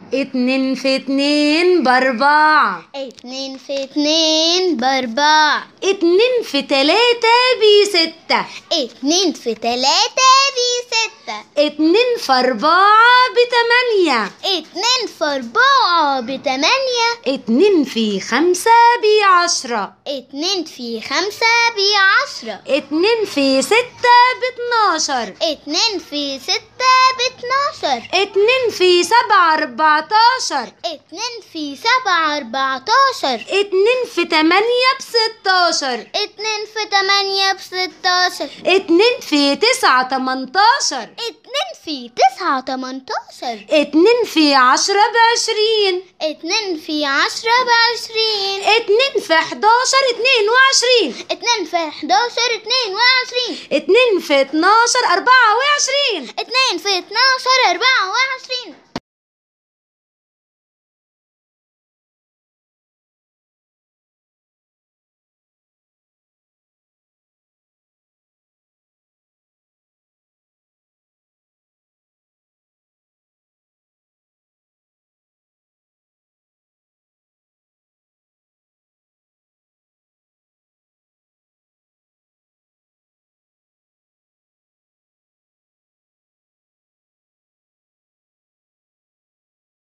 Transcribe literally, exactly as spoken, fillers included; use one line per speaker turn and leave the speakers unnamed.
اتنين في اتنين باربعة.
اتنين في اتنين باربعة.
اتنين في تلاتة بستة.
اتنين في تلاتة بستة.
اتنين في أربعة بتمانية.
اتنين في أربعة بتمانية.
اتنين في خمسة بعشرة.
اتنين في خمسة بعشرة.
اتنين في ستة باتناشر.
اتنين في ستة باتناشر.
اتنين في سبعة أربعتاشر.
اتنين في سبعة أربعتاشر.
اتنين في تمانية بستاشر.
اتنين في تمانية بستاشر.
اتنين في تسعة تمنتاشر.
اتنين في تسعة تمنتاشر.
اتنين في عشرة بعشرين.
اتنين في عشرة بعشرين.
اتنين في حداشر اتنين وعشرين.
اتنين في حداشر اتنين وعشرين.
اتنين في اتناشر أربعة وعشرين.
اتنين في اتناشر أربعة وعشرين.